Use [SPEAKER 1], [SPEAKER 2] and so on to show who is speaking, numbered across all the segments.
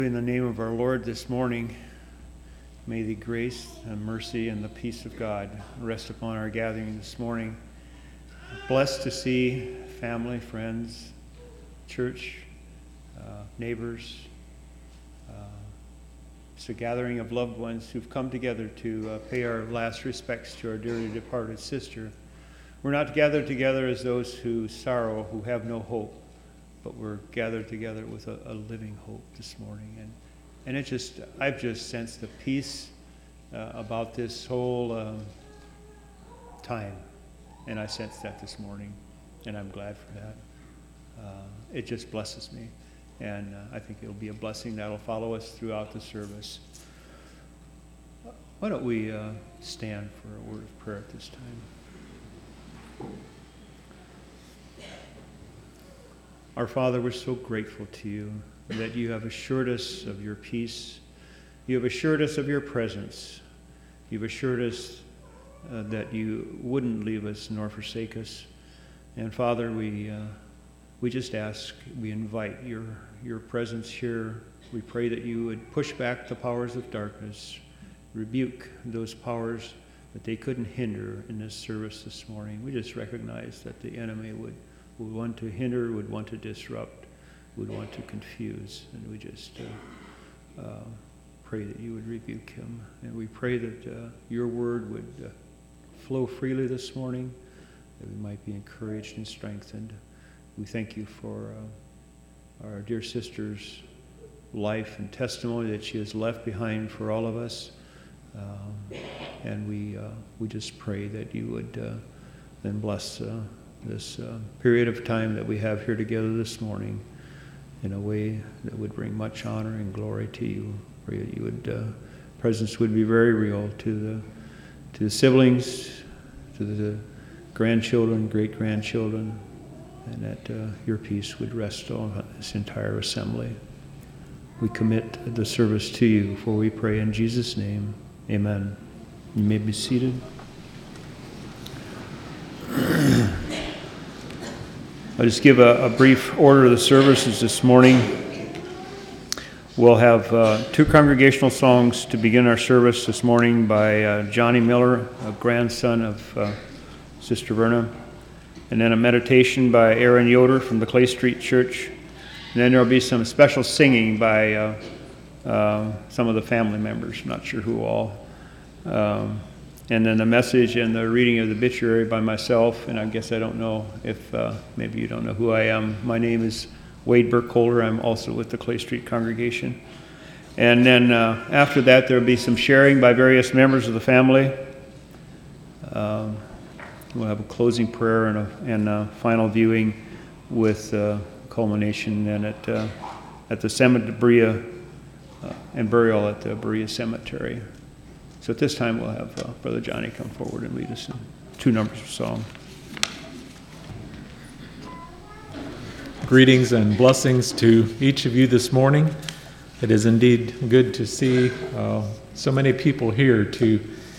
[SPEAKER 1] In the name of our Lord this morning, may the grace and mercy and the peace of God rest upon our gathering this morning. Blessed to see family, friends, church, neighbors. It's a gathering of loved ones who've come together to pay our last respects to our dearly departed sister. We're not gathered together as those who sorrow, who have no hope, but we're gathered together with a living hope this morning. And I've just sensed the peace about this whole time. And I sensed that this morning, and I'm glad for that. It just blesses me. And I think it'll be a blessing that'll follow us throughout the service. Why don't we stand for a word of prayer at this time? Our Father, we're so grateful to you that you have assured us of your peace. You have assured us of your presence. You've assured us that you wouldn't leave us nor forsake us. And Father, we just ask, we invite your presence here. We pray that you would push back the powers of darkness, rebuke those powers that they couldn't hinder in this service this morning. We just recognize that the enemy would want to hinder, would want to disrupt, would want to confuse. And we just pray that you would rebuke him. And we pray that your word would flow freely this morning, that we might be encouraged and strengthened. We thank you for our dear sister's life and testimony that she has left behind for all of us. And we just pray that you would then bless this period of time that we have here together this morning in a way that would bring much honor and glory to you. Pray that you would presence would be very real to the siblings, to the grandchildren, great-grandchildren, and that your peace would rest on this entire assembly. We commit the service to you, for we pray in Jesus' name. Amen. You may be seated. I'll just give a brief order of the services this morning. We'll have two congregational songs to begin our service this morning by Johnny Miller, a grandson of Sister Verna, and then a meditation by Aaron Yoder from the Clay Street Church. And then there'll be some special singing by some of the family members, not sure who all. And then the message and the reading of the obituary by myself, and I guess I don't know if maybe you don't know who I am. My name is Wade Burkholder. I'm also with the Clay Street congregation. And then after that, there'll be some sharing by various members of the family. We'll have a closing prayer and a final viewing with culmination then at the cemetery, Berea, and burial at the Berea Cemetery. So at this time, we'll have Brother Johnny come forward and lead us in two numbers of song.
[SPEAKER 2] Greetings and blessings to each of you this morning. It is indeed good to see so many people here to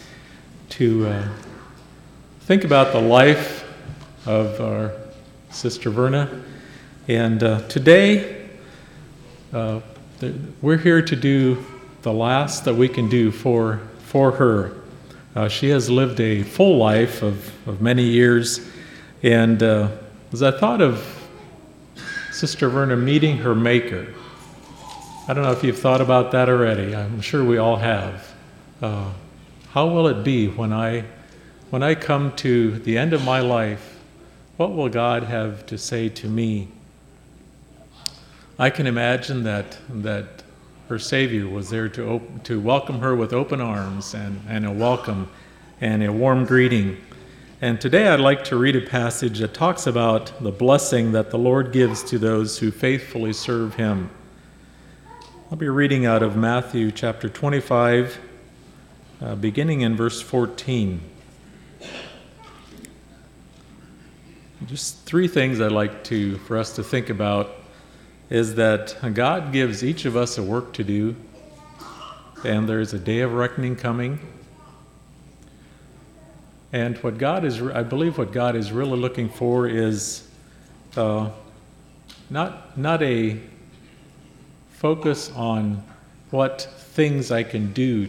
[SPEAKER 2] think about the life of our Sister Verna. And today, we're here to do the last that we can do for her. She has lived a full life of many years, and as I thought of Sister Verna meeting her Maker, I don't know if you've thought about that already. I'm sure we all have. How will it be when I come to the end of my life? What will God have to say to me? I can imagine that her Savior was there to welcome her with open arms and a welcome and a warm greeting. And today I'd like to read a passage that talks about the blessing that the Lord gives to those who faithfully serve Him. I'll be reading out of Matthew chapter 25, beginning in verse 14. Just three things I'd like for us to think about is that God gives each of us a work to do, and there's a day of reckoning coming. And I believe what God is really looking for is not a focus on what things I can do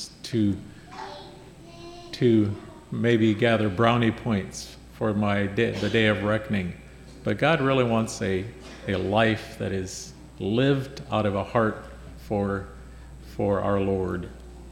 [SPEAKER 2] to maybe gather brownie points for the day of reckoning. But God really wants a life that is lived out of a heart for our Lord.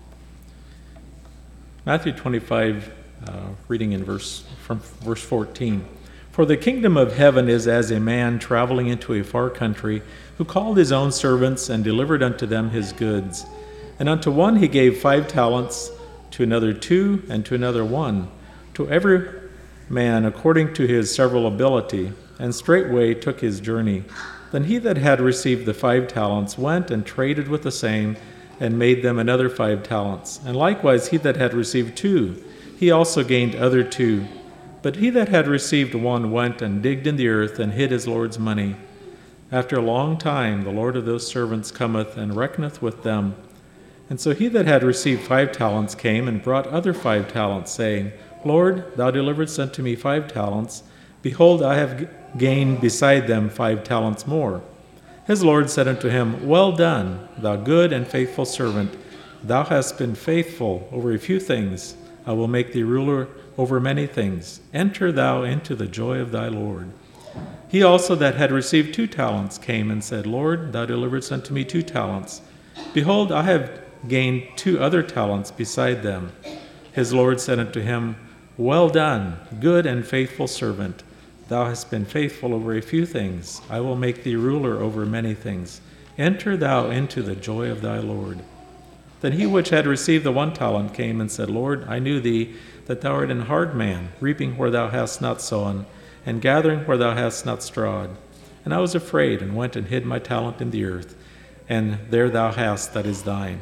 [SPEAKER 2] Matthew 25, reading from verse 14. For the kingdom of heaven is as a man traveling into a far country, who called his own servants and delivered unto them his goods. And unto one he gave 5 talents, to another 2, and to another 1, to every man according to his several ability, and straightway took his journey. Then he that had received the 5 talents went and traded with the same, and made them another 5 talents. And likewise he that had received 2, he also gained other 2. But he that had received 1 went and digged in the earth, and hid his Lord's money. After a long time the Lord of those servants cometh, and reckoneth with them. And so he that had received 5 talents came, and brought other 5 talents, saying, Lord, thou deliveredst unto me 5 talents. Behold, I have gained beside them 5 talents more. His Lord said unto him, Well done, thou good and faithful servant. Thou hast been faithful over a few things. I will make thee ruler over many things. Enter thou into the joy of thy Lord. He also that had received 2 talents came and said, Lord, thou deliveredst unto me 2 talents. Behold, I have gained 2 other talents beside them. His Lord said unto him, Well done, good and faithful servant. Thou hast been faithful over a few things. I will make thee ruler over many things. Enter thou into the joy of thy Lord. Then he which had received the 1 talent came and said, Lord, I knew thee, that thou art an hard man, reaping where thou hast not sown, and gathering where thou hast not strawed. And I was afraid, and went and hid my talent in the earth. And there thou hast that is thine.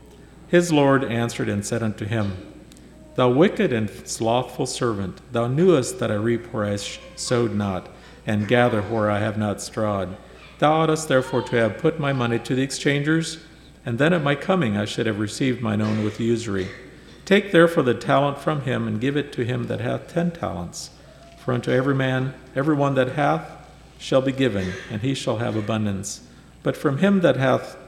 [SPEAKER 2] His Lord answered and said unto him, Thou wicked and slothful servant, thou knewest that I reap where I sowed not, and gather where I have not strawed. Thou oughtest therefore to have put my money to the exchangers, and then at my coming I should have received mine own with usury. Take therefore the talent from him, and give it to him that hath 10 talents. For unto every one that hath shall be given, and he shall have abundance. But from him that hath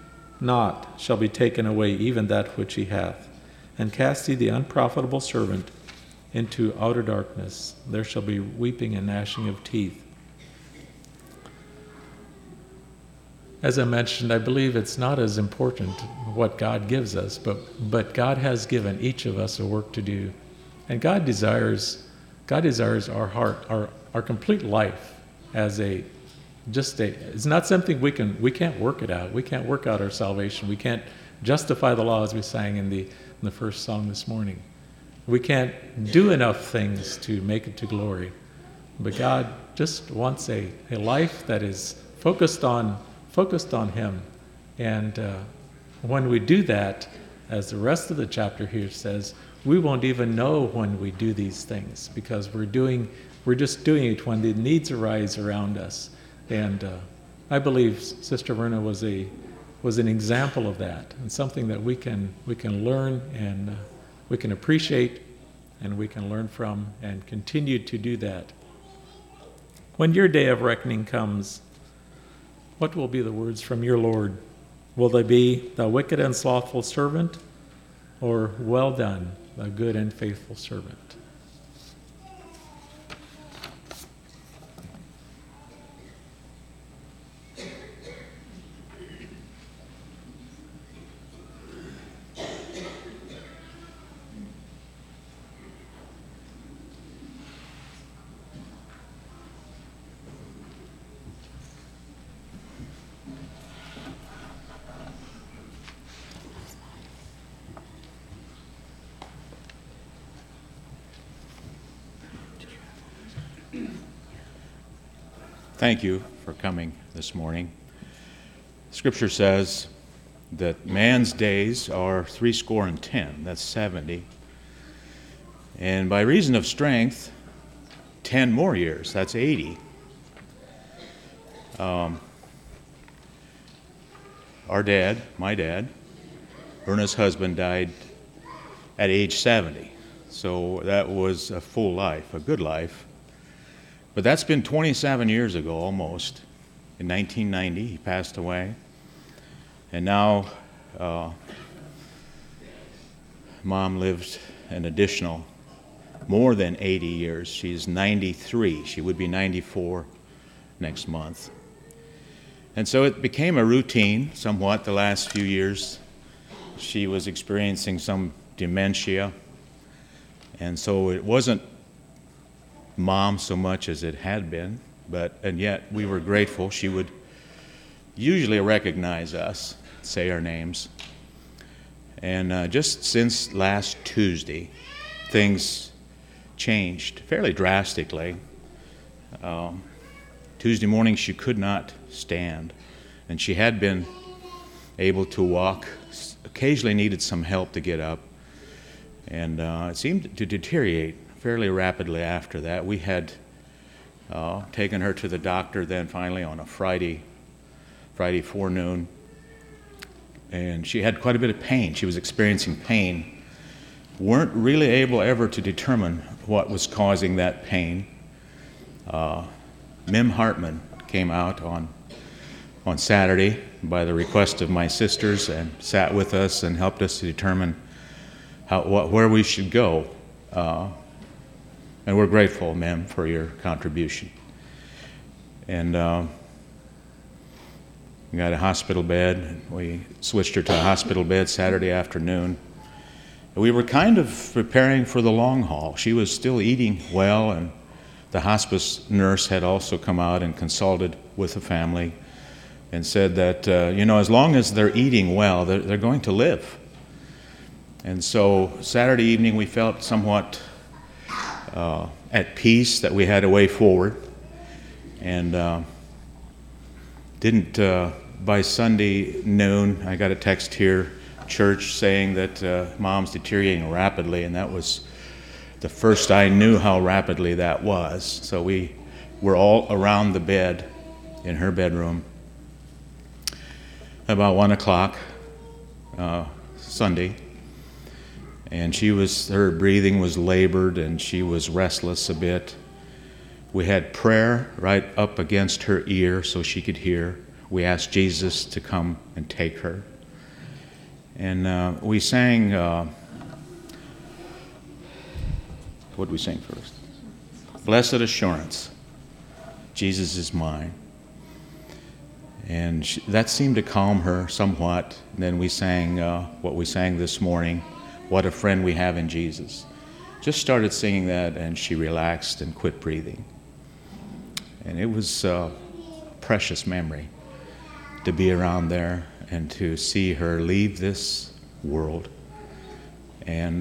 [SPEAKER 2] not shall be taken away even that which he hath. And cast ye the unprofitable servant into outer darkness. There shall be weeping and gnashing of teeth. As I mentioned, I believe it's not as important what God gives us, but God has given each of us a work to do. And God desires our heart, our complete life as it's not something we can't work it out. We can't work out our salvation. We can't justify the law, as we sang in the first song this morning. We can't do enough things to make it to glory. But God just wants a life that is focused on Him. And when we do that, as the rest of the chapter here says, we won't even know when we do these things, because we're just doing it when the needs arise around us. And I believe Sister Verna was an example of that, and something that we can learn, and we can appreciate, and we can learn from, and continue to do that. When your day of reckoning comes, what will be the words from your Lord? Will they be, Thou wicked and slothful servant, or Well done, thou good and faithful servant?
[SPEAKER 3] Thank you for coming this morning. Scripture says that man's days are 70. That's 70. And by reason of strength, 10 more years. That's 80. Our dad, my dad, Verna's husband, died at age 70. So that was a full life, a good life. But that's been 27 years ago almost. In 1990, he passed away. And now Mom lived an additional more than 80 years. She's 93. She would be 94 next month. And so it became a routine somewhat the last few years. She was experiencing some dementia. And so it wasn't Mom so much as it had been, and yet we were grateful. She would usually recognize us, say our names. And just since last Tuesday, things changed fairly drastically. Tuesday morning she could not stand, and she had been able to walk, occasionally needed some help to get up, and it seemed to deteriorate fairly rapidly after that. We had taken her to the doctor then finally on a Friday forenoon, and she had quite a bit of pain. She was experiencing pain. Weren't really able ever to determine what was causing that pain. Mim Hartman came out on Saturday by the request of my sisters and sat with us and helped us to determine where we should go. And we're grateful, Mim, for your contribution. And we got a hospital bed. We switched her to a hospital bed Saturday afternoon. We were kind of preparing for the long haul. She was still eating well, and the hospice nurse had also come out and consulted with the family and said that, as long as they're eating well, they're going to live. And so Saturday evening we felt somewhat at peace that we had a way forward, and by Sunday noon, I got a text here, church, saying that Mom's deteriorating rapidly, and that was the first I knew how rapidly that was. So we were all around the bed in her bedroom. About 1 o'clock Sunday, and her breathing was labored and she was restless a bit. We had prayer right up against her ear so she could hear. We asked Jesus to come and take her. And we sang, what did we sing first? Blessed Assurance, Jesus is mine. And that seemed to calm her somewhat. And then we sang what we sang this morning, What a Friend We Have in Jesus. Just started singing that, and she relaxed and quit breathing. And it was a precious memory to be around there and to see her leave this world. And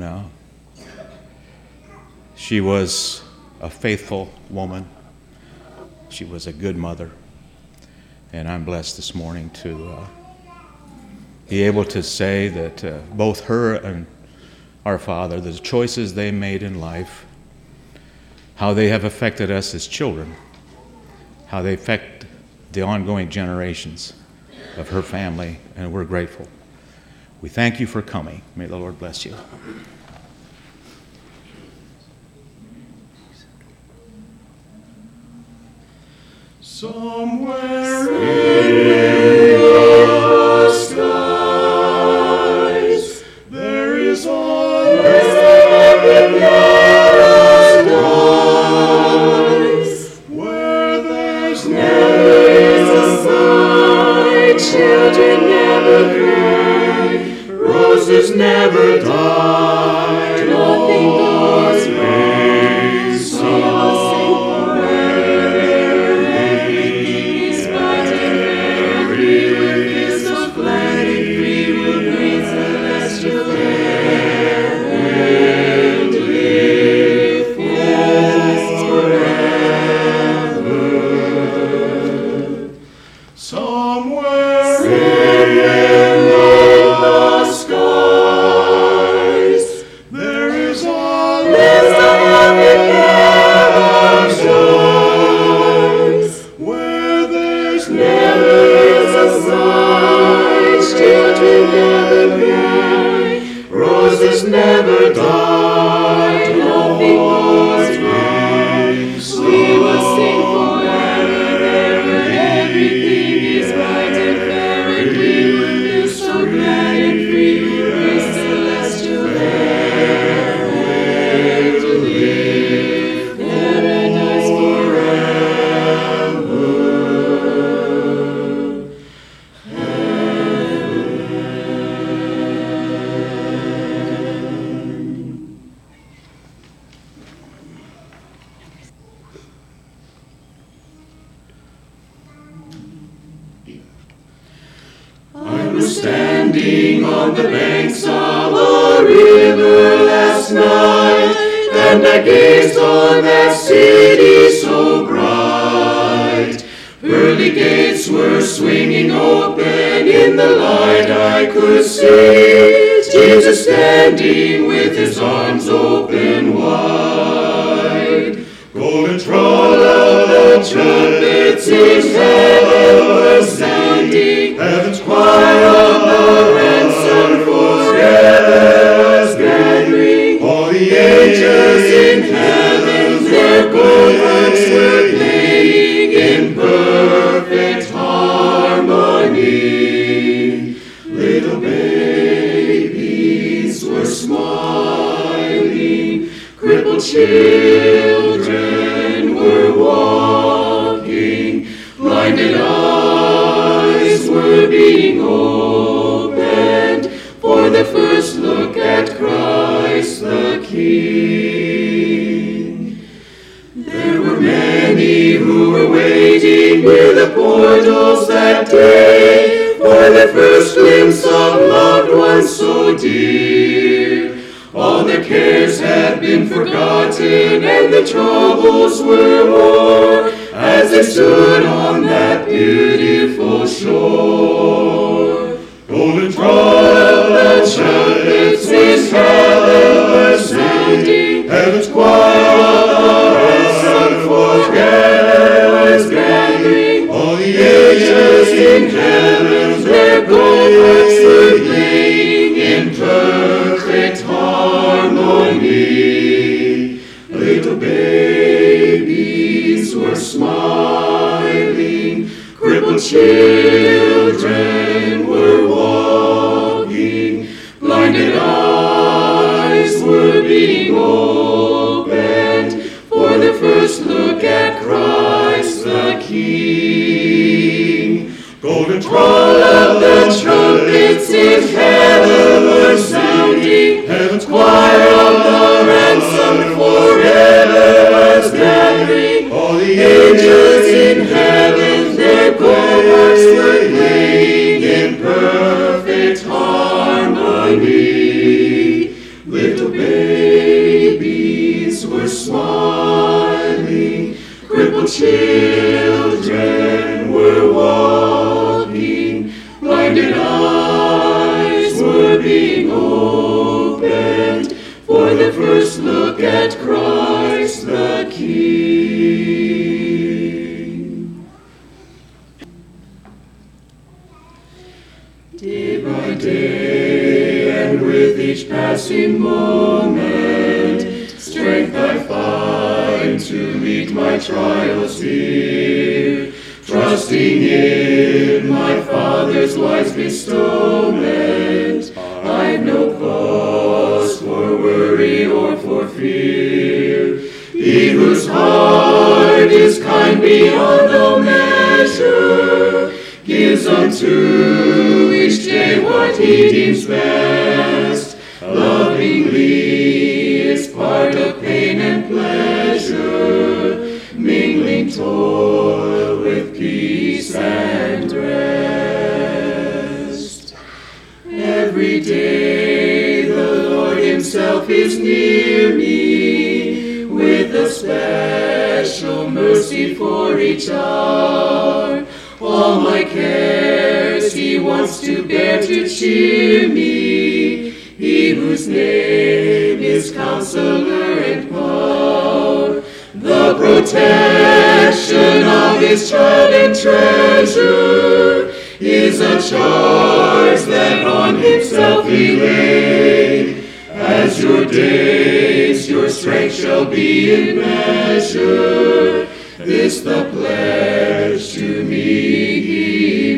[SPEAKER 3] she was a faithful woman. She was a good mother. And I'm blessed this morning to be able to say that both her and our Father, the choices they made in life, how they have affected us as children, how they affect the ongoing generations of her family, and we're grateful. We thank you for coming. May the Lord bless you.
[SPEAKER 4] Somewhere in the skies, there is a paradise where there's never a sigh, children never cry, roses never die, nothing goes wrong, so there is a standing on the banks of a river last night, and I gazed on that city so bright. Pearly gates were swinging open, in the light I could see Jesus standing with his arms open wide. Golden troll of the trumpets in heaven were sounding, heaven's choir of the ransom forever was gathering. All the angels in heaven their gold harps were playing in perfect harmony. Little babies were smiling, crippled children were walking, blinded eyes were being opened for the first look at Christ the King. There were many who were waiting near the portals that day for the first glimpse of loved ones so dear. All their cares had been forgotten and the troubles were o'er as they stood on that beautiful shore. Golden troll of the trumpets in heaven were sounding, heaven's choir of the ransom forever was gathering. All the angels in heaven their gold harps were playing in perfect harmony. Little babies were smiling, crippled children were walking, blinded eyes were being opened for the first look at Christ the King. Golden troll of the trumpets in heaven were sounding, heaven's choir of the ransom forever was gathering. All the angels in heaven their gold harps were playing in perfect harmony. Little babies were smiling, crippled children were walking, blinded eyes were being opened for the first look at Christ the King. Day by day and with each passing moment, strength I find to meet my trials here, trusting in my Father's wise bestowment. I've no cause for worry or for fear. He whose heart is kind beyond all measure gives unto each day what he deems best. Lovingly is part of pain and pleasure, mingling toil with peace and rest. Every day the Lord himself is near me, with a special mercy for each hour. All my cares he wants to bear to cheer me, he whose name is Counselor and Power, the protection of his child and treasure is a charge that on himself he laid. As your days, your strength shall be in measure. This the pledge to me he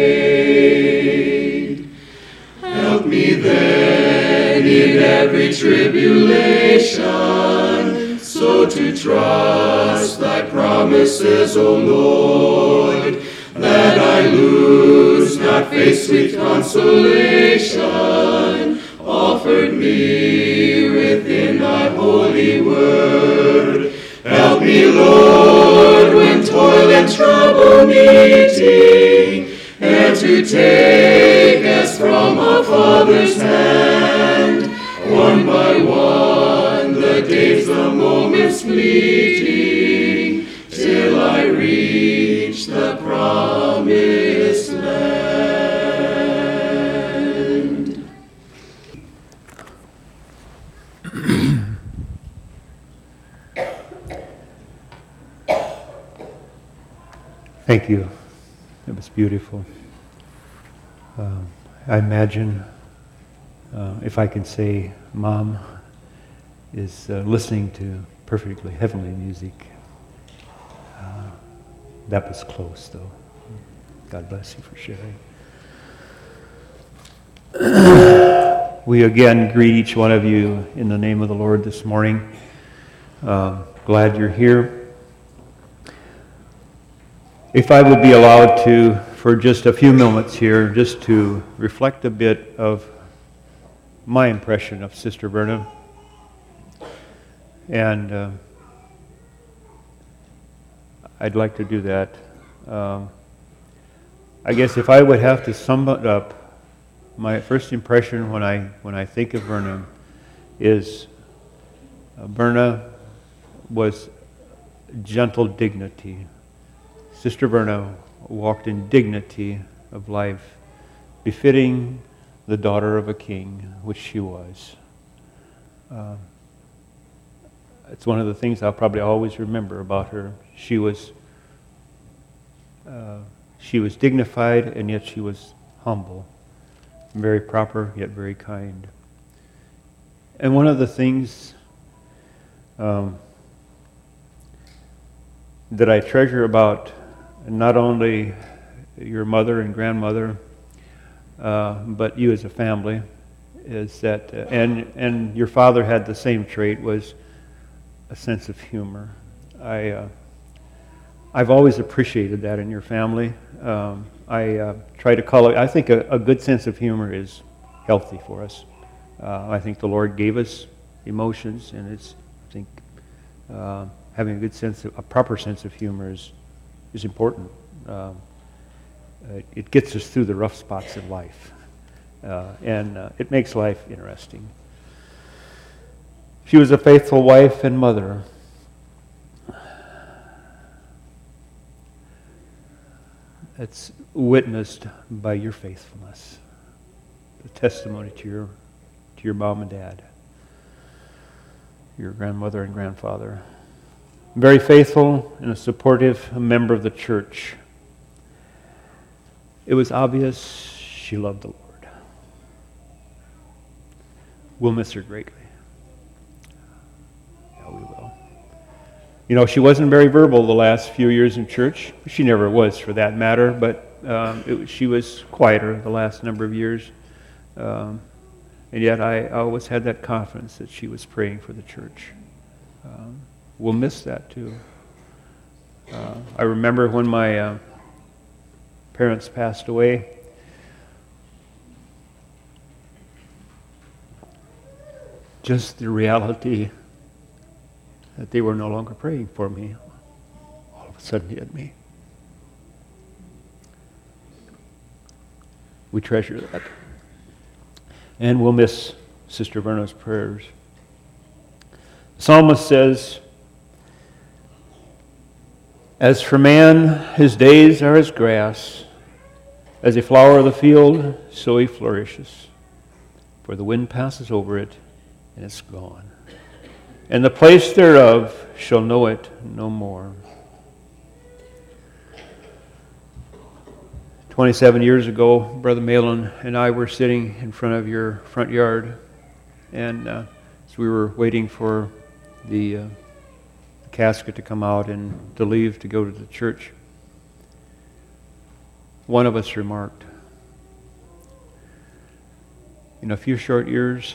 [SPEAKER 4] made. Help me then in every tribulation, so to trust thy promises, O Lord, that I lose not faith with consolation, offered me within thy holy word. Help me, Lord, when toil and trouble meeting, and to take as Father's hand. One by one, the days, the moments fleeting, till I reach the promised land.
[SPEAKER 1] Thank you. It was beautiful. I imagine, if I can say, Mom is listening to perfectly heavenly music. That was close, though. God bless you for sharing. We again greet each one of you in the name of the Lord this morning. Glad you're here. If I would be allowed to, for just a few moments here, just to reflect a bit of my impression of Sister Verna. And I'd like to do that. I guess if I would have to sum it up, my first impression when I think of Verna is Verna was gentle dignity. Sister Verna walked in dignity of life, befitting the daughter of a king, which she was. It's one of the things I'll probably always remember about her. She was dignified, and yet she was humble, very proper, yet very kind. And one of the things that I treasure about not only your mother and grandmother, but you as a family, is that, and your father had the same trait, was a sense of humor. I've always appreciated that in your family. I try to call it, I think a good sense of humor is healthy for us. I think the Lord gave us emotions, and I think having a proper sense of humor is important. It gets us through the rough spots in life, and it makes life interesting. She was a faithful wife and mother. It's witnessed by your faithfulness, the testimony to your mom and dad, your grandmother and grandfather. Very faithful and a supportive member of the church. It was obvious she loved the Lord. We'll miss her greatly. Yeah, we will. You know, she wasn't very verbal the last few years in church. She never was, for that matter, but she was quieter the last number of years. And yet I always had that confidence that she was praying for the church. We'll miss that too. I remember when my parents passed away, just the reality that they were no longer praying for me all of a sudden hit me. We treasure that. And we'll miss Sister Verna's prayers. The psalmist says, "As for man, his days are as grass. As a flower of the field, so he flourishes. For the wind passes over it, and it's gone. And the place thereof shall know it no more." 27 years ago, Brother Malin and I were sitting in front of your front yard, and as we were waiting for the casket to come out and to leave to go to the church, one of us remarked, "In a few short years,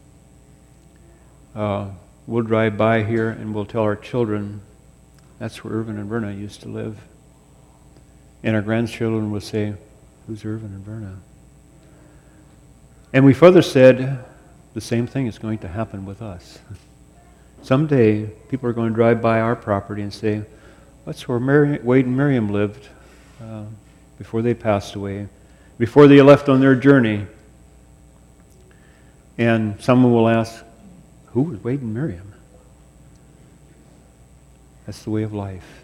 [SPEAKER 1] we'll drive by here and we'll tell our children that's where Irvin and Verna used to live. And our grandchildren will say, 'Who's Irvin and Verna?'" And we further said, the same thing is going to happen with us. Someday, people are going to drive by our property and say, "That's where Wade and Miriam lived before they passed away, before they left on their journey." And someone will ask, who was Wade and Miriam? That's the way of life.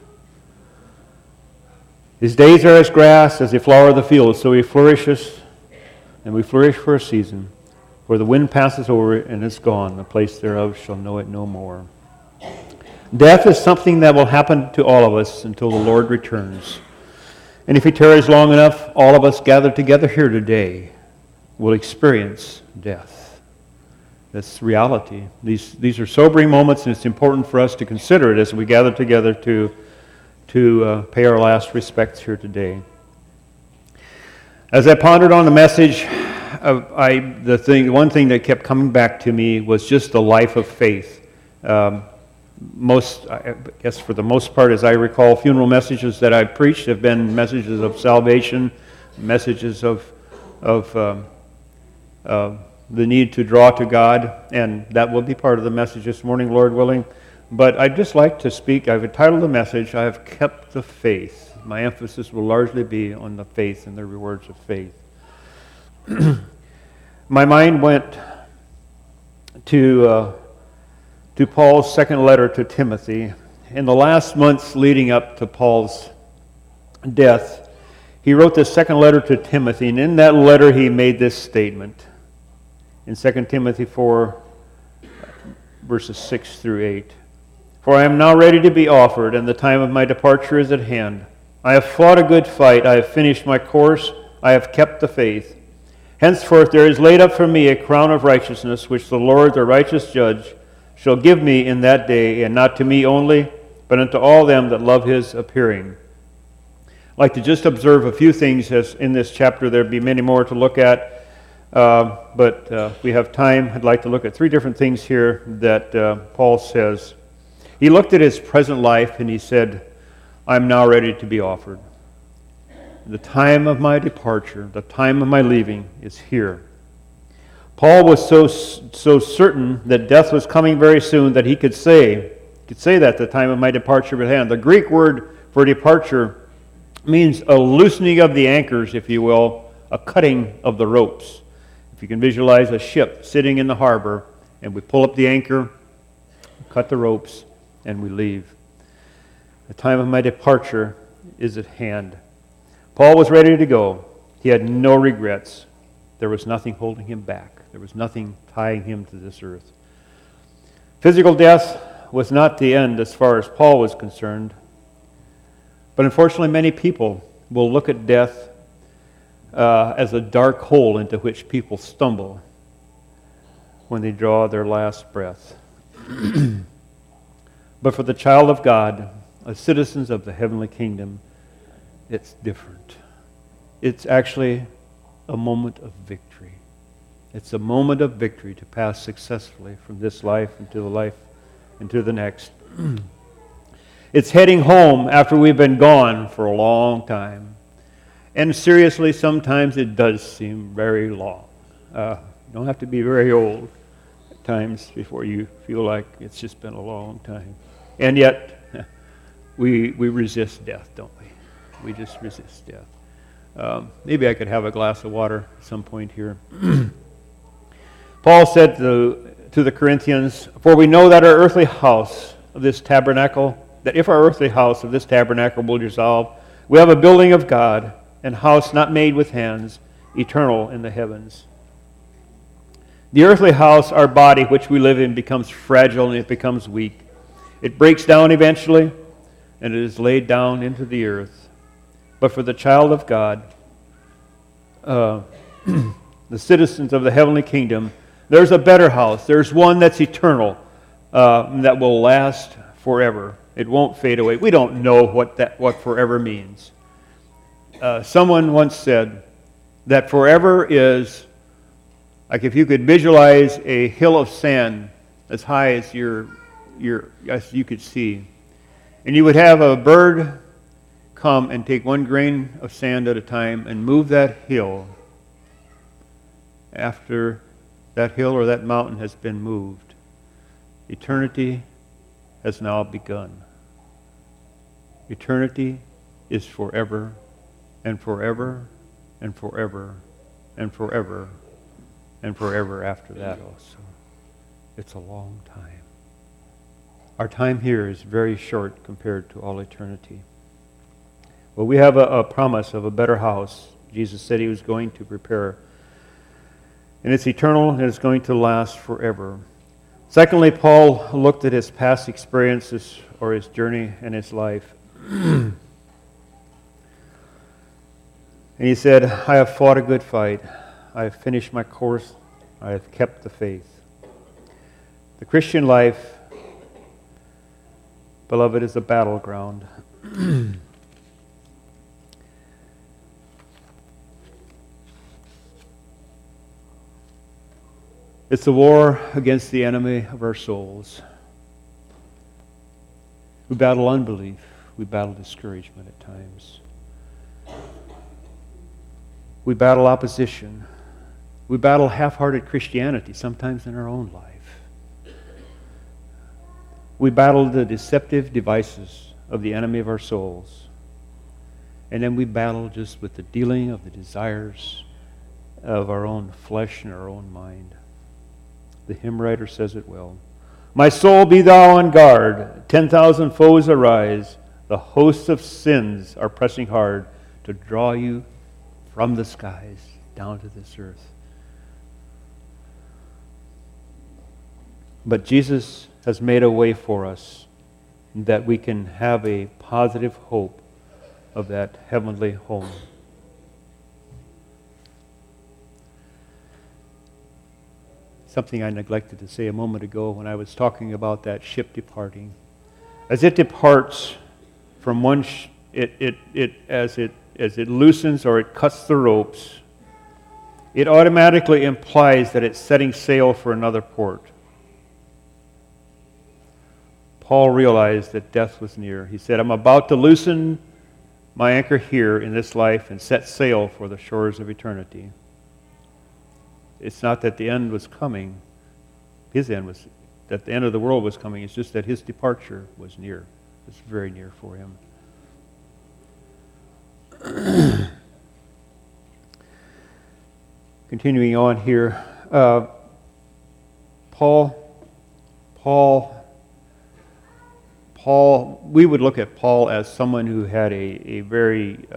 [SPEAKER 1] His days are as grass, as the flower of the field, so he flourishes, and we flourish for a season. For the wind passes over it, and it's gone. The place thereof shall know it no more. Death is something that will happen to all of us until the Lord returns. And if he tarries long enough, all of us gathered together here today will experience death. That's reality. These are sobering moments, and it's important for us to consider it as we gather together to pay our last respects here today. As I pondered on the message, one thing that kept coming back to me was just the life of faith. I guess for the most part, as I recall, funeral messages that I've preached have been messages of salvation, messages of the need to draw to God, and that will be part of the message this morning, Lord willing. But I'd just like to speak. I've entitled the message, I have kept the faith. My emphasis will largely be on the faith and the rewards of faith. My mind went to Paul's second letter to Timothy. In the last months leading up to Paul's death, he wrote this second letter to Timothy, and in that letter he made this statement in 2 Timothy 4, verses 6 through 8. For I am now ready to be offered, and the time of my departure is at hand. I have fought a good fight, I have finished my course, I have kept the faith. Henceforth there is laid up for me a crown of righteousness, which the Lord, the righteous judge, shall give me in that day, and not to me only, but unto all them that love his appearing. I'd like to just observe a few things as in this chapter. There'd be many more to look at, but if we have time, I'd like to look at three different things here that Paul says. He looked at his present life and he said, I'm now ready to be offered. The time of my departure, the time of my leaving is here. Paul was so certain that death was coming very soon that he could say that the time of my departure at hand. The Greek word for departure means a loosening of the anchors, if you will, a cutting of the ropes. If you can visualize a ship sitting in the harbor, and we pull up the anchor, cut the ropes, and we leave. The time of my departure is at hand. Paul was ready to go. He had no regrets. There was nothing holding him back. There was nothing tying him to this earth. Physical death was not the end as far as Paul was concerned. But unfortunately, many people will look at death as a dark hole into which people stumble when they draw their last breath. But for the child of God, as citizens of the heavenly kingdom, it's different. It's actually a moment of victory. It's a moment of victory to pass successfully from this life into the next. It's heading home after we've been gone for a long time. And seriously, sometimes it does seem very long. You don't have to be very old at times before you feel like it's just been a long time. And yet, we resist death, don't we? We just resist death. Maybe I could have a glass of water at some point here. Paul said to the Corinthians, for we know that our earthly house of this tabernacle, that if our earthly house of this tabernacle will dissolve, we have a building of God, and house not made with hands, eternal in the heavens. The earthly house, our body, which we live in, becomes fragile and it becomes weak. It breaks down eventually, and it is laid down into the earth. But for the child of God, the citizens of the heavenly kingdom, there's a better house. There's one that's eternal, that will last forever. It won't fade away. We don't know what forever means. Someone once said that forever is like if you could visualize a hill of sand as high as as you could see, and you would have a bird come and take one grain of sand at a time and move that hill after that hill or that mountain has been moved. Eternity has now begun. Eternity is forever and forever and forever and forever and forever after that also. It's a long time. Our time here is very short compared to all eternity. Well, we have a promise of a better house. Jesus said he was going to prepare. And it's eternal and it's going to last forever. Secondly, Paul looked at his past experiences or his journey and his life. And he said, I have fought a good fight. I have finished my course. I have kept the faith. The Christian life, beloved, is a battleground. It's a war against the enemy of our souls. We battle unbelief. We battle discouragement at times. We battle opposition. We battle half-hearted Christianity, sometimes in our own life. We battle the deceptive devices of the enemy of our souls. And then we battle just with the dealing of the desires of our own flesh and our own mind. The hymn writer says it well. My soul, be thou on guard. 10,000 foes arise. The hosts of sins are pressing hard to draw you from the skies down to this earth. But Jesus has made a way for us that we can have a positive hope of that heavenly home. Something I neglected to say a moment ago when I was talking about that ship departing. As it departs from one, as it loosens or it cuts the ropes, it automatically implies that it's setting sail for another port. Paul realized that death was near. He said, I'm about to loosen my anchor here in this life and set sail for the shores of eternity. It's not that the end was coming. His end was, that the end of the world was coming. It's just that his departure was near. It's very near for him. Continuing on here, Paul, we would look at Paul as someone who had a very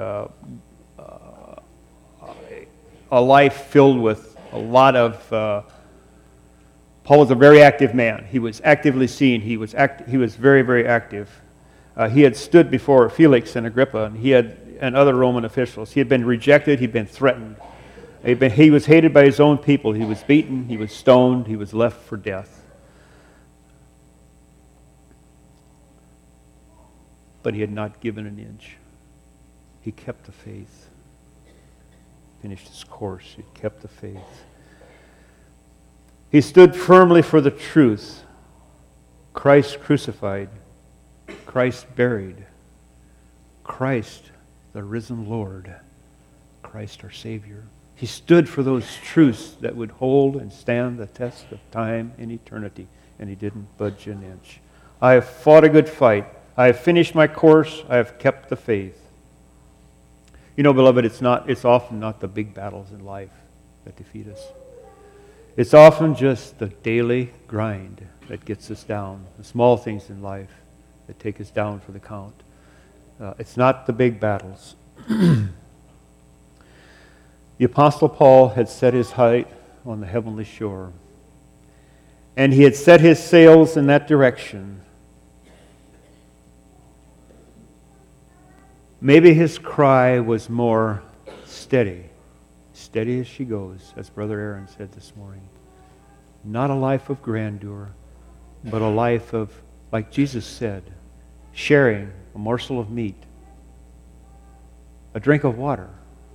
[SPEAKER 1] a life filled with a lot of. Paul was a very active man. He was actively seen. He was very, very active. He had stood before Felix and Agrippa, and other Roman officials. He had been rejected. He'd been threatened. He was hated by his own people. He was beaten. He was stoned. He was left for death. But he had not given an inch. He kept the faith. Finished his course. He kept the faith. He stood firmly for the truth. Christ crucified. Christ buried. Christ, the risen Lord. Christ, our Savior. He stood for those truths that would hold and stand the test of time and eternity, and he didn't budge an inch. I have fought a good fight. I have finished my course. I have kept the faith. You know, beloved, it's often not the big battles in life that defeat us. It's often just the daily grind that gets us down, the small things in life that take us down for the count. It's not the big battles. The Apostle Paul had set his height on the heavenly shore, and he had set his sails in that direction. Maybe his cry was more steady as she goes, as Brother Aaron said this morning. Not a life of grandeur, but a life of, like Jesus said, sharing a morsel of meat, a drink of water,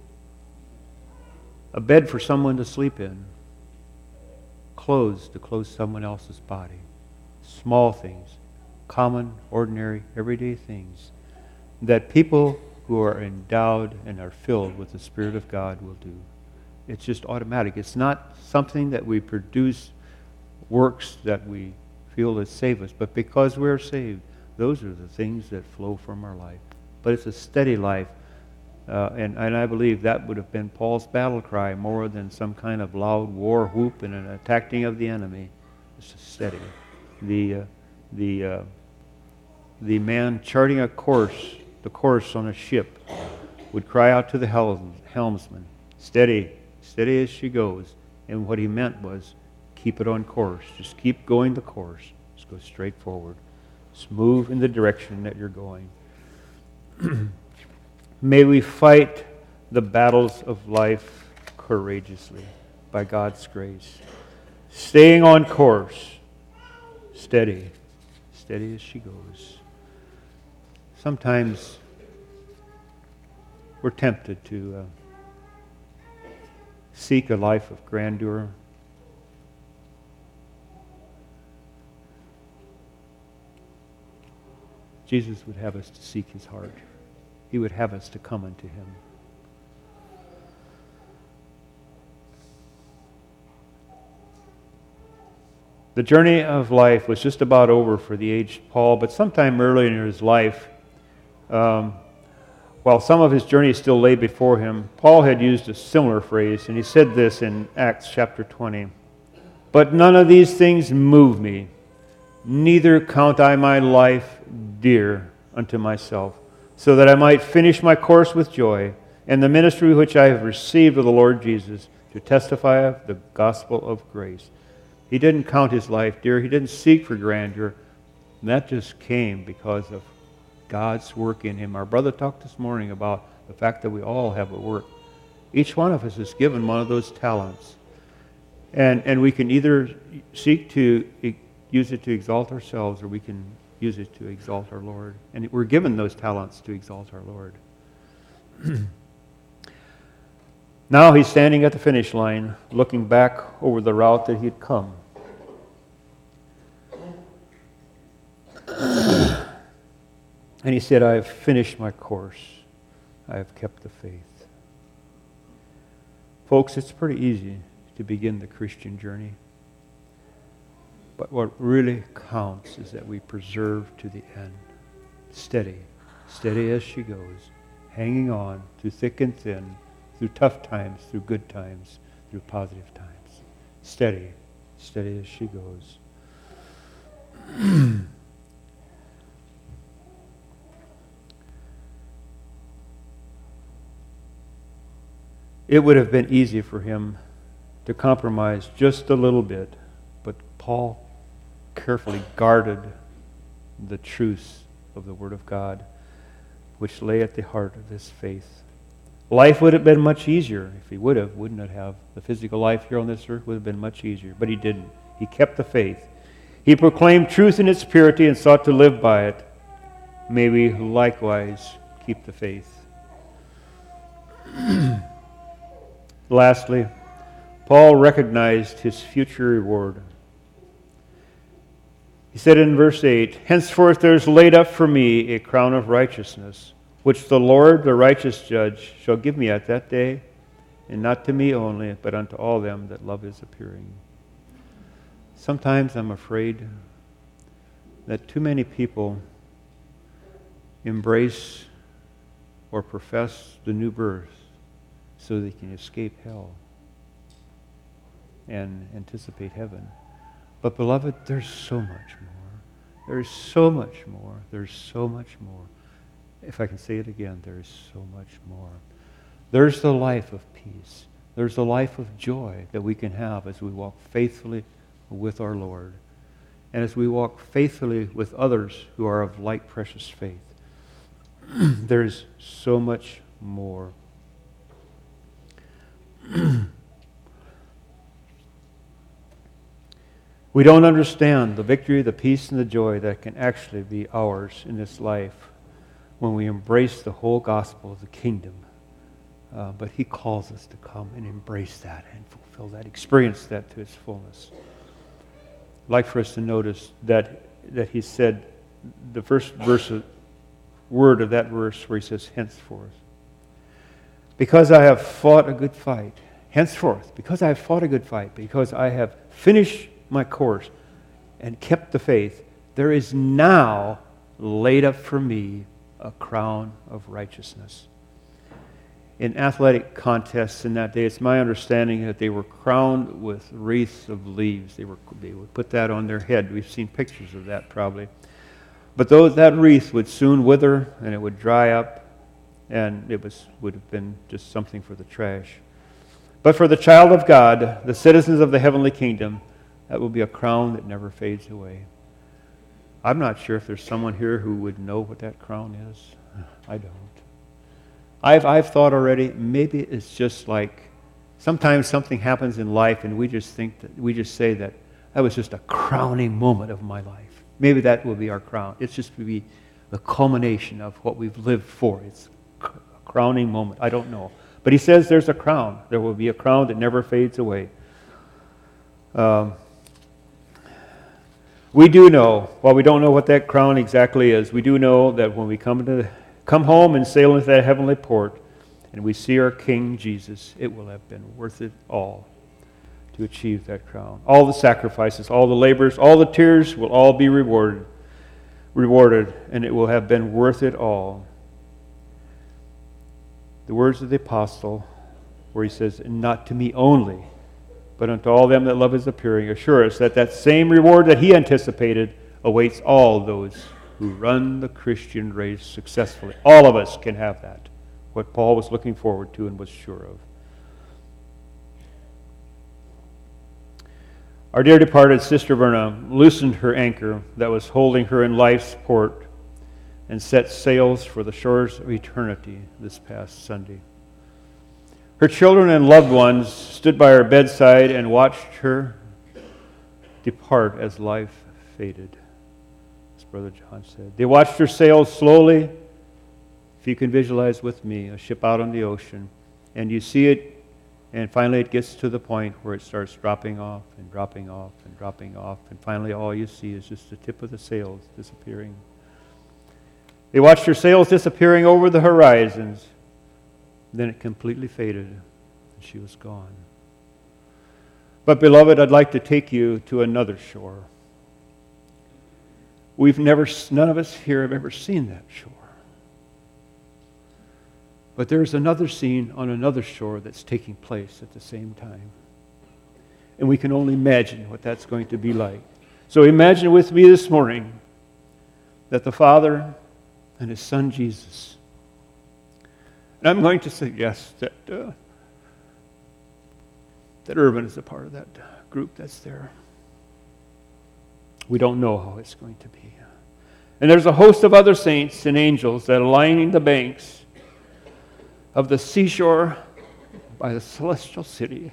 [SPEAKER 1] a bed for someone to sleep in, clothes to clothe someone else's body. Small things, common, ordinary, everyday things that people who are endowed and are filled with the Spirit of God will do. It's just automatic. It's not something that we produce, works that we feel that save us, but because we're saved, those are the things that flow from our life. But it's a steady life And I believe that would have been Paul's battle cry more than some kind of loud war whoop and an attacking of the enemy. It's just steady. The man charting a course, the course on a ship, would cry out to the helmsman, steady, steady as she goes. And what he meant was, keep it on course. Just keep going the course. Just go straight forward. Just move in the direction that you're going. May we fight the battles of life courageously by God's grace. Staying on course, steady, steady as she goes. Sometimes we're tempted to seek a life of grandeur. Jesus would have us to seek His heart. He would have us to come unto Him. The journey of life was just about over for the aged Paul, but sometime early in his life, while some of his journey still lay before him, Paul had used a similar phrase, and he said this in Acts chapter 20. But none of these things move me, neither count I my life dear unto myself, so that I might finish my course with joy, and the ministry which I have received of the Lord Jesus, to testify of the gospel of grace. He didn't count his life dear. He didn't seek for grandeur. And that just came because of God's work in him. Our brother talked this morning about the fact that we all have a work. Each one of us is given one of those talents. And we can either seek to use it to exalt ourselves, or we can use it to exalt our Lord. And we're given those talents to exalt our Lord. Now he's standing at the finish line, looking back over the route that he'd come. And he said, I have finished my course. I have kept the faith. Folks, it's pretty easy to begin the Christian journey. But what really counts is that we persevere to the end. Steady, steady as she goes, hanging on through thick and thin, through tough times, through good times, through positive times. Steady, steady as she goes. It would have been easy for him to compromise just a little bit, but Paul carefully guarded the truths of the Word of God, which lay at the heart of his faith. Life would have been much easier if he wouldn't it have? The physical life here on this earth would have been much easier, but he didn't. He kept the faith. He proclaimed truth in its purity and sought to live by it. May we likewise keep the faith. Lastly, Paul recognized his future reward. He said in verse 8, henceforth there is laid up for me a crown of righteousness, which the Lord, the righteous judge, shall give me at that day, and not to me only, but unto all them that love his appearing. Sometimes I'm afraid that too many people embrace or profess the new birth so they can escape hell and anticipate heaven. But beloved, there's so much more. There's so much more. There's so much more. If I can say it again, there's so much more. There's the life of peace. There's the life of joy that we can have as we walk faithfully with our Lord, and as we walk faithfully with others who are of like precious faith. There's so much more. We don't understand the victory, the peace, and the joy that can actually be ours in this life when we embrace the whole gospel of the kingdom. But he calls us to come and embrace that and fulfill that, experience that to its fullness. I'd like for us to notice that he said, the first word of that verse where he says, henceforth. Because I have fought a good fight. Henceforth, because I have fought a good fight, because I have finished my course and kept the faith, there is now laid up for me a crown of righteousness. in athletic contests in that day, it's my understanding that they were crowned with wreaths of leaves. They would put that on their head. We've seen pictures of that probably. But that wreath would soon wither and it would dry up, and it would have been just something for the trash. But for the child of God, the citizens of the heavenly kingdom, that will be a crown that never fades away. I'm not sure if there's someone here who would know what that crown is. I don't. I've thought already, maybe it's just like sometimes something happens in life and we just say that was just a crowning moment of my life. Maybe that will be our crown. It's just to be the culmination of what we've lived for. It's a crowning moment. I don't know. But he says there's a crown. There will be a crown that never fades away. We do know, while we don't know what that crown exactly is, we do know that when we come home and sail into that heavenly port and we see our King Jesus, it will have been worth it all to achieve that crown. All the sacrifices, all the labors, all the tears will all be rewarded, and it will have been worth it all. The words of the apostle, where he says, "And not to me only, but unto all them that love his appearing," assure us that same reward that he anticipated awaits all those who run the Christian race successfully. All of us can have that, what Paul was looking forward to and was sure of. Our dear departed Sister Verna loosened her anchor that was holding her in life's port and set sails for the shores of eternity this past Sunday. Her children and loved ones stood by her bedside and watched her depart as life faded, as Brother John said. They watched her sail slowly. If you can visualize with me, a ship out on the ocean, and you see it, and finally it gets to the point where it starts dropping off and dropping off and dropping off, and finally all you see is just the tip of the sails disappearing. They watched her sails disappearing over the horizons. Then it completely faded, and she was gone. But beloved, I'd like to take you to another shore. None of us here have ever seen that shore. But there's another scene on another shore that's taking place at the same time. And we can only imagine what that's going to be like. So imagine with me this morning that the Father and His Son Jesus. And I'm going to suggest that Urban is a part of that group that's there. We don't know how it's going to be. And there's a host of other saints and angels that are lining the banks of the seashore by the celestial city.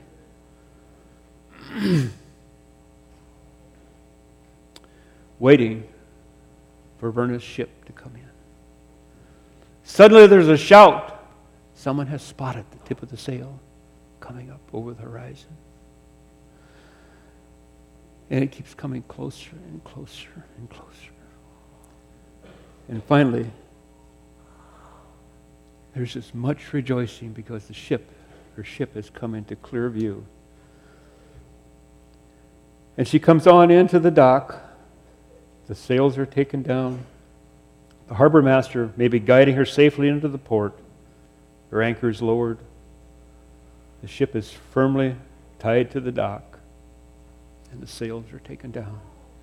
[SPEAKER 1] Waiting for Verna's ship to come in. Suddenly there's a shout. Someone has spotted the tip of the sail coming up over the horizon. And it keeps coming closer and closer and closer. And finally, there's this much rejoicing because her ship has come into clear view. And she comes on into the dock. The sails are taken down. The harbor master may be guiding her safely into the port. Her anchor is lowered. The ship is firmly tied to the dock. And the sails are taken down.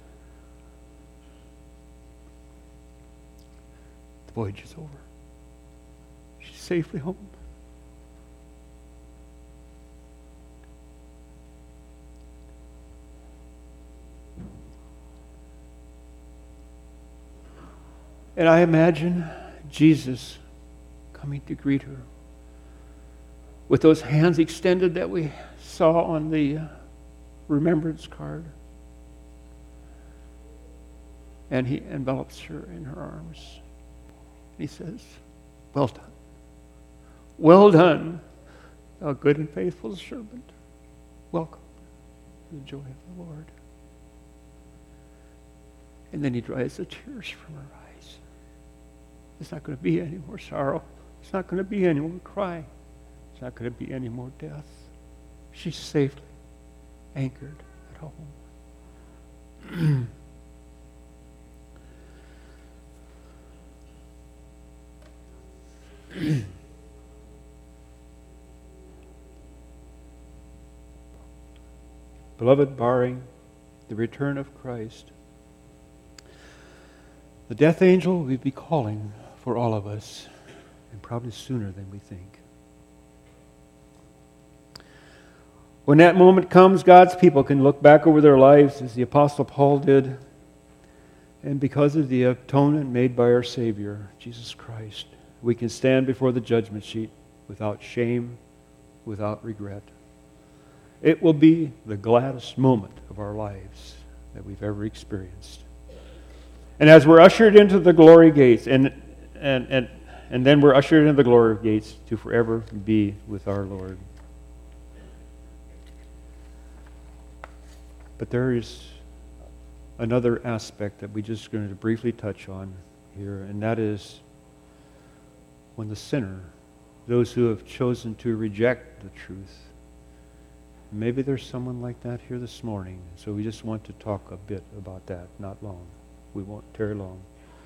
[SPEAKER 1] The voyage is over. She's safely home. And I imagine Jesus coming to greet her with those hands extended that we saw on the remembrance card. And He envelops her in her arms. He says, "Well done. Well done, thou good and faithful servant. Welcome to the joy of the Lord." And then He dries the tears from her eyes. There's not going to be any more sorrow. There's not going to be any more crying. There's not going to be any more death. She's safely anchored at home. Beloved, barring the return of Christ, the death angel will be calling for all of us, and probably sooner than we think. When that moment comes, God's people can look back over their lives as the Apostle Paul did, and because of the atonement made by our Savior, Jesus Christ, we can stand before the judgment seat without shame, without regret. It will be the gladdest moment of our lives that we've ever experienced. And as we're ushered into the glory gates, and then we're ushered into the glory gates to forever be with our Lord. But there is another aspect that we're just going to briefly touch on here, and that is when the sinner, those who have chosen to reject the truth, maybe there's someone like that here this morning, so we just want to talk a bit about that, not long. We won't tarry long.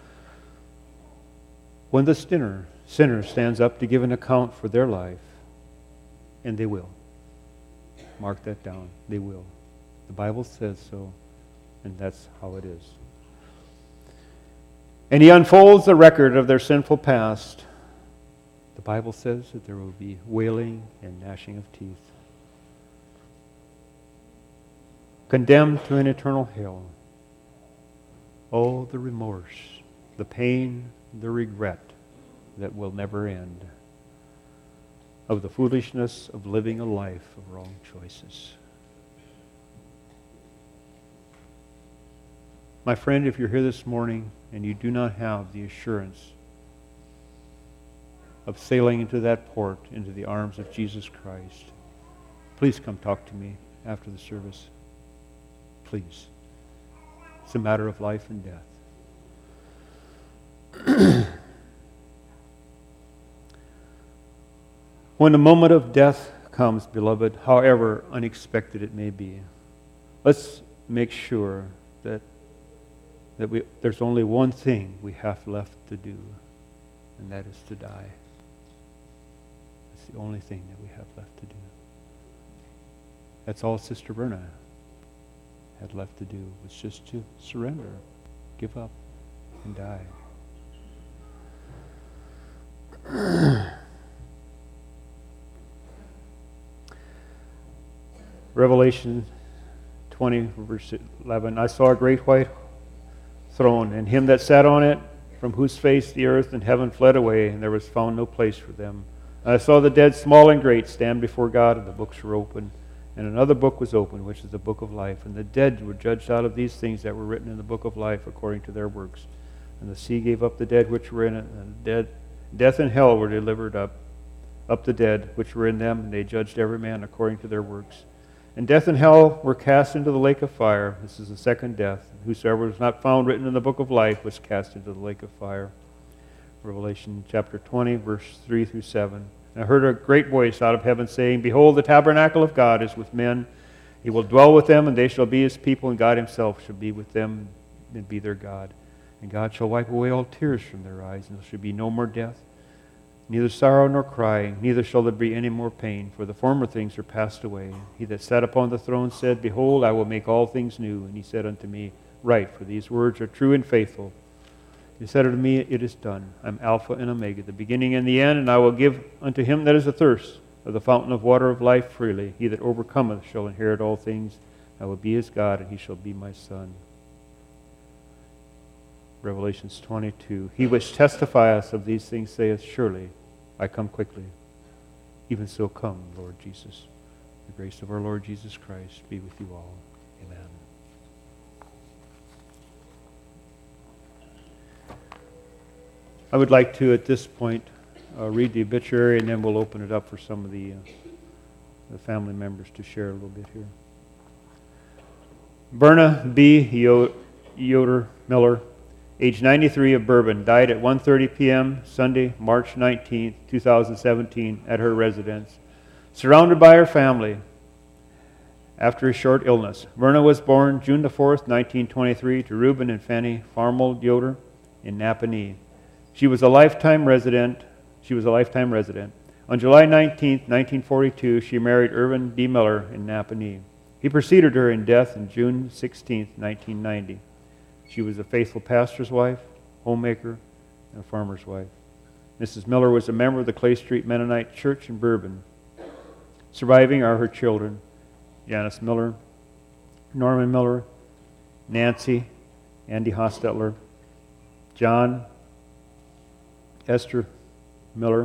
[SPEAKER 1] When the sinner stands up to give an account for their life, and they will. Mark that down. They will. The Bible says so, and that's how it is. And he unfolds the record of their sinful past. The Bible says that there will be wailing and gnashing of teeth. Condemned to an eternal hell. Oh, the remorse, the pain, the regret that will never end of the foolishness of living a life of wrong choices. My friend, if you're here this morning and you do not have the assurance of sailing into that port, into the arms of Jesus Christ, please come talk to me after the service. Please. It's a matter of life and death. When the moment of death comes, beloved, however unexpected it may be, let's make sure that there's only one thing we have left to do, and that is to die. It's the only thing that we have left to do. That's all Sister Verna had left to do, was just to surrender, give up, and die. Revelation 20, verse 11, I saw a great white throne, and him that sat on it, from whose face the earth and heaven fled away, and there was found no place for them. And I saw the dead, small and great, stand before God, and the books were opened. And another book was opened, which is the book of life. And the dead were judged out of these things that were written in the book of life according to their works. And the sea gave up the dead which were in it, and death and hell were delivered up the dead which were in them, and they judged every man according to their works. And death and hell were cast into the lake of fire. This is the second death. Whosoever was not found written in the book of life was cast into the lake of fire. Revelation chapter 20, verse 3 through 7. And I heard a great voice out of heaven saying, Behold, the tabernacle of God is with men. He will dwell with them, and they shall be his people, and God himself shall be with them and be their God. And God shall wipe away all tears from their eyes, and there shall be no more death, neither sorrow nor crying, neither shall there be any more pain, for the former things are passed away. He that sat upon the throne said, Behold, I will make all things new. And he said unto me, Write, for these words are true and faithful. He said unto me, It is done. I am Alpha and Omega, the beginning and the end, and I will give unto him that is athirst of the fountain of water of life freely. He that overcometh shall inherit all things. I will be his God, and he shall be my son. Revelations 22. He which testifieth of these things saith, Surely I come quickly. Even so come, Lord Jesus. The grace of our Lord Jesus Christ be with you all. Amen. I would like to, at this point, read the obituary, and then we'll open it up for some of the family members to share a little bit here. Berna B. Yoder Miller, age 93, of Bourbon, died at 1:30 p.m. Sunday, March 19, 2017, at her residence, surrounded by her family after a short illness. Verna was born June the 4th, 1923, to Reuben and Fanny Farmold Yoder in Napanee. She was a lifetime resident. On July 19, 1942, she married Irvin D. Miller in Napanee. He preceded her in death on June 16, 1990. She was a faithful pastor's wife, homemaker, and a farmer's wife. Mrs. Miller was a member of the Clay Street Mennonite Church in Bourbon. Surviving are her children, Janice Miller, Norman Miller, Nancy, Andy Hostetler, John, Esther Miller,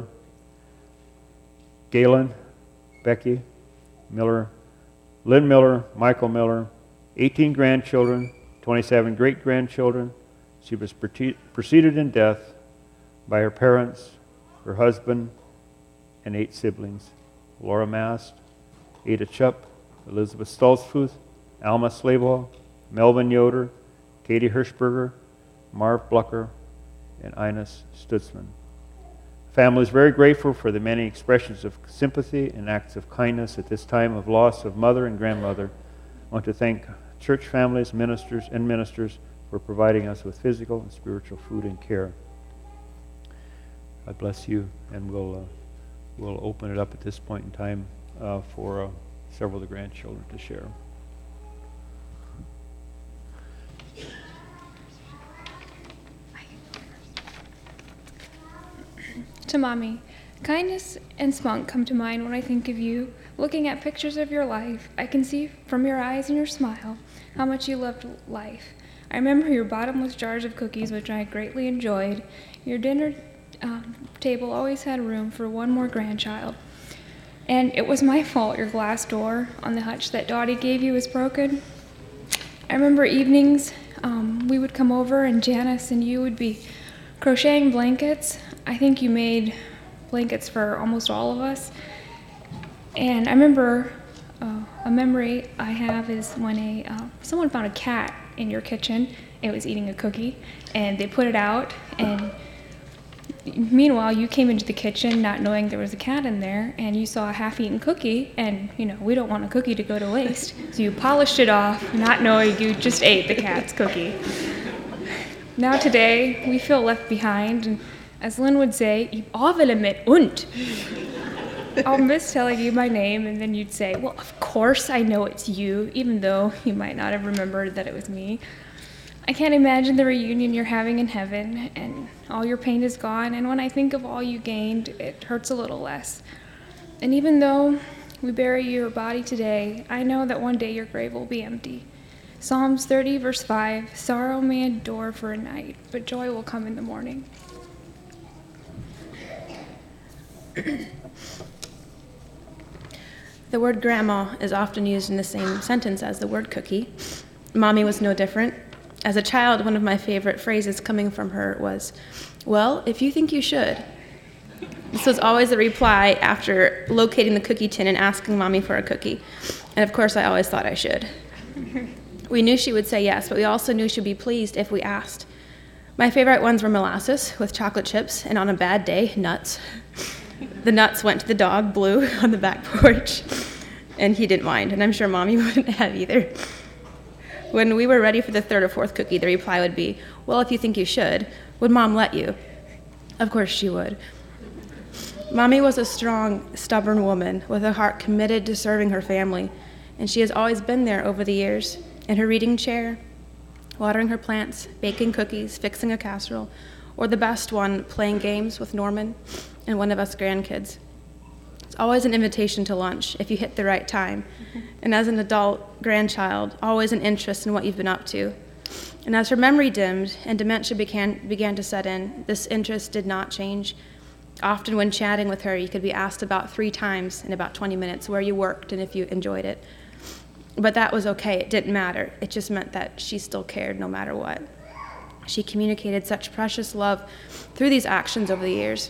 [SPEAKER 1] Galen, Becky Miller, Lynn Miller, Michael Miller, 18 grandchildren, 27 great-grandchildren. She was preceded in death by her parents, her husband, and 8 siblings: Laura Mast, Ada Chupp, Elizabeth Stolzfuth, Alma Slabaugh, Melvin Yoder, Katie Hirschberger, Marv Blucker, and Ines Stutzman. The family is very grateful for the many expressions of sympathy and acts of kindness at this time of loss of mother and grandmother. I want to thank church families, ministers for providing us with physical and spiritual food and care. God bless you, and we'll open it up at this point in time for several of the grandchildren to share.
[SPEAKER 5] To Mommy, kindness and spunk come to mind when I think of you. Looking at pictures of your life, I can see from your eyes and your smile how much you loved life. I remember your bottomless jars of cookies, which I greatly enjoyed. Your dinner table always had room for one more grandchild. And it was my fault your glass door on the hutch that Dottie gave you was broken. I remember evenings we would come over and Janice and you would be crocheting blankets. I think you made blankets for almost all of us. And I remember a memory I have is when someone found a cat in your kitchen. It was eating a cookie, and they put it out, and meanwhile you came into the kitchen not knowing there was a cat in there, and you saw a half-eaten cookie, and we don't want a cookie to go to waste, so you polished it off, not knowing you just ate the cat's cookie. Now today, we feel left behind, and as Lynn would say, "Ich avele mit und." I'll miss telling you my name, and then you'd say, "Well, of course I know it's you," even though you might not have remembered that it was me. I can't imagine the reunion you're having in heaven, and all your pain is gone, and when I think of all you gained, it hurts a little less. And even though we bury your body today, I know that one day your grave will be empty. Psalms 30, verse 5, sorrow may endure for a night, but joy will come in the morning.
[SPEAKER 6] The word grandma is often used in the same sentence as the word cookie. Mommy was no different. As a child, one of my favorite phrases coming from her was, "Well, if you think you should." This was always the reply after locating the cookie tin and asking Mommy for a cookie. And of course, I always thought I should. We knew she would say yes, but we also knew she'd be pleased if we asked. My favorite ones were molasses with chocolate chips, and on a bad day, nuts. The nuts went to the dog, Blue, on the back porch, and he didn't mind, and I'm sure Mommy wouldn't have either. When we were ready for the third or fourth cookie, the reply would be, "Well, if you think you should, would Mom let you?" Of course she would. Mommy was a strong, stubborn woman with a heart committed to serving her family, and she has always been there over the years, in her reading chair, watering her plants, baking cookies, fixing a casserole, or the best one, playing games with Norman and one of us grandkids. It's always an invitation to lunch if you hit the right time. And as an adult grandchild, always an interest in what you've been up to. And as her memory dimmed and dementia began to set in, this interest did not change. Often when chatting with her, you could be asked about 3 times in about 20 minutes where you worked and if you enjoyed it. But that was okay, it didn't matter. It just meant that she still cared no matter what. She communicated such precious love through these actions over the years.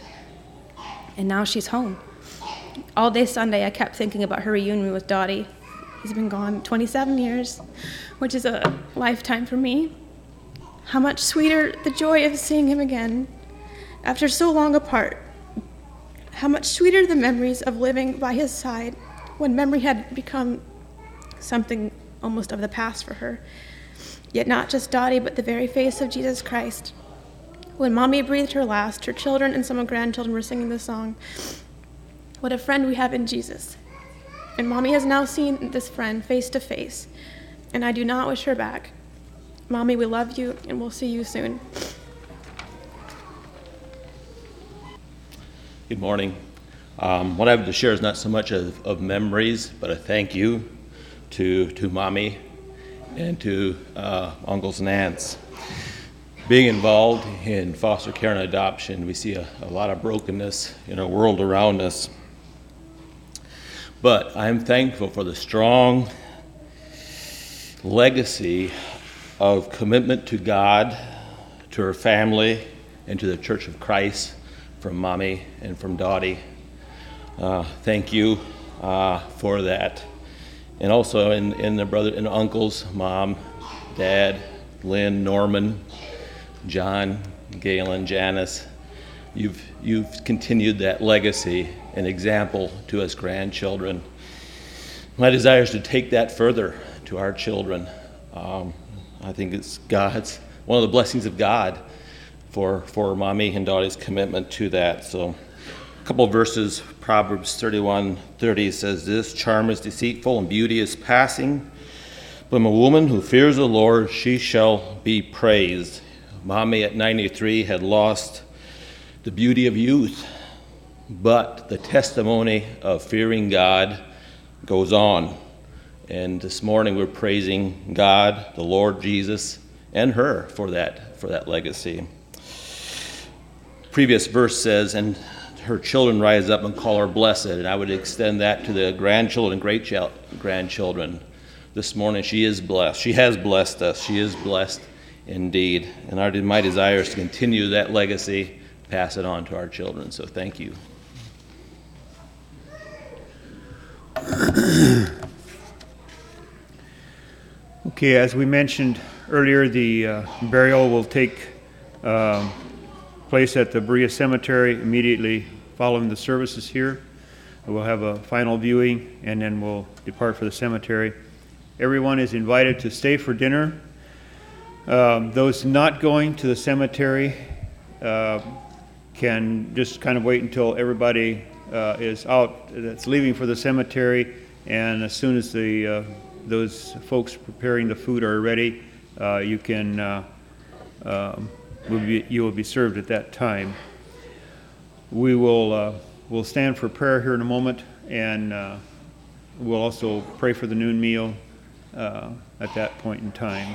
[SPEAKER 6] And now she's home. All day Sunday, I kept thinking about her reunion with Dottie. He's been gone 27 years, which is a lifetime for me. How much sweeter the joy of seeing him again after so long apart. How much sweeter the memories of living by his side when memory had become something almost of the past for her. Yet not just Dottie, but the very face of Jesus Christ. When Mommy breathed her last, her children and some grandchildren were singing the song, "What a friend we have in Jesus." And Mommy has now seen this friend face to face, and I do not wish her back. Mommy, we love you, and we'll see you soon.
[SPEAKER 7] Good morning. What I have to share is not so much of memories, but a thank you to Mommy and to uncles and aunts. Being involved in foster care and adoption, we see a lot of brokenness in our world around us. But I'm thankful for the strong legacy of commitment to God, to her family, and to the Church of Christ from Mommy and from Dottie. Thank you for that. And also in the brother and uncles, Mom, Dad, Lynn, Norman, John, Galen, Janice. You've continued that legacy, an example to us grandchildren. My desire is to take that further to our children. I think it's one of the blessings of God for Mommy and Dottie's commitment to that. So a couple of verses, Proverbs 31:30 says this: charm is deceitful and beauty is passing, but a woman who fears the Lord, she shall be praised. Mommy at 93 had lost the beauty of youth, but the testimony of fearing God goes on. And this morning we're praising God, the Lord Jesus, and her for that legacy. Previous verse says, and her children rise up and call her blessed, and I would extend that to the grandchildren and great-grandchildren. This morning she is blessed. She has blessed us. She is blessed indeed. And my desire is to continue that legacy, pass it on to our children. So thank you.
[SPEAKER 1] Okay, as we mentioned earlier, the burial will take place at the Berea Cemetery immediately following the services here. We'll have a final viewing, and then we'll depart for the cemetery. Everyone is invited to stay for dinner. Those not going to the cemetery can just kind of wait until everybody is out that's leaving for the cemetery, and as soon as those folks preparing the food are ready, you will be served at that time. We'll stand for prayer here in a moment, and we'll also pray for the noon meal at that point in time.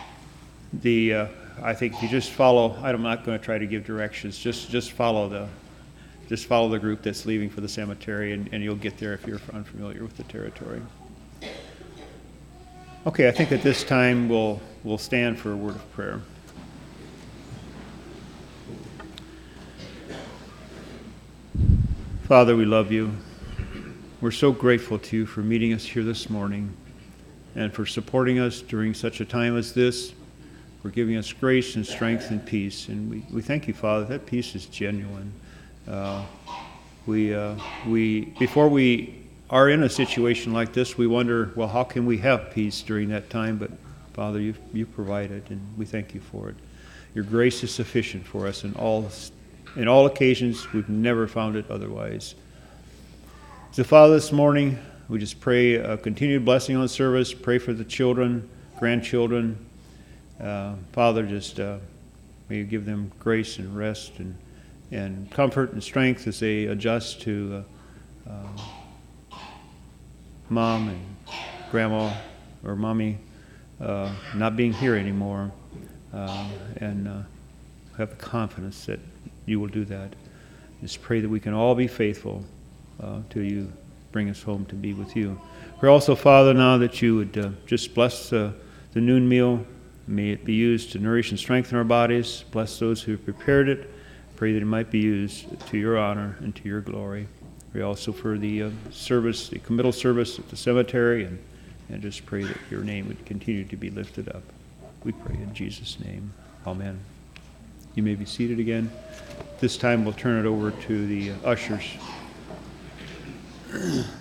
[SPEAKER 1] I think if you just follow, I'm not going to try to give directions. Just follow the group that's leaving for the cemetery, and you'll get there if you're unfamiliar with the territory. Okay, I think at this time we'll stand for a word of prayer. Father, we love you. We're so grateful to you for meeting us here this morning and for supporting us during such a time as this, for giving us grace and strength and peace. And we thank you, Father, that peace is genuine. Before we are in a situation like this, we wonder, well, how can we have peace during that time? But Father, you provide it, and we thank you for it. Your grace is sufficient for us in all occasions. We've never found it otherwise. So, Father, this morning we just pray a continued blessing on service. Pray for the children, grandchildren. Father, just may you give them grace and rest and comfort and strength as they adjust to Mom and Grandma or Mommy not being here anymore, and have the confidence that you will do that. Just pray that we can all be faithful till you bring us home to be with you. Pray also, Father, now that you would just bless the noon meal. May it be used to nourish and strengthen our bodies. Bless those who have prepared it. Pray that it might be used to your honor and to your glory. Pray also for the service, the committal service at the cemetery, and just pray that your name would continue to be lifted up. We pray in Jesus' name. Amen. You may be seated again. This time we'll turn it over to the ushers.